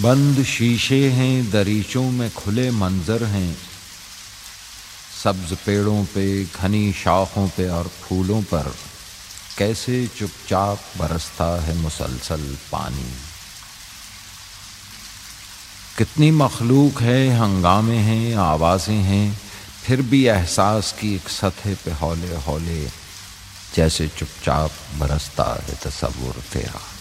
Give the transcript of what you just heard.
बंद शीशे हैं, दरीचों में खुले मंजर हैं, सब्ज पेड़ों पे, घनी शाखों पे और फूलों पर कैसे चुपचाप बरसता है मुसलसल पानी। कितनी मखलूक है, हंगामे हैं, आवाज़ें हैं, फिर भी एहसास की एक सतह पे हौले हौले जैसे चुपचाप बरसता है तसव्वुर तेरा।